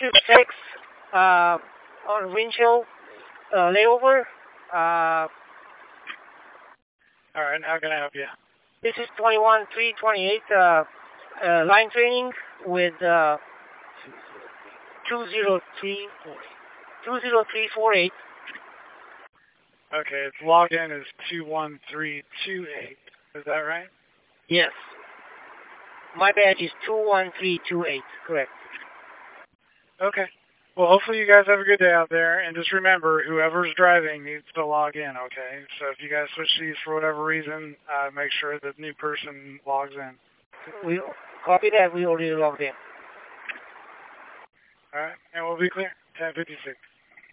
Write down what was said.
6 on windshield layover. All right, how can I help you? This is 21-3-28 line training with 20348. Okay, its login is 21328. Is that right? Yes. My badge is 21328, correct. Okay. Well, hopefully you guys have a good day out there, and just remember, whoever's driving needs to log in, okay? So if you guys switch these for whatever reason, make sure the new person logs in. We copy that. We already logged in. All right, and we'll be clear. 10:56.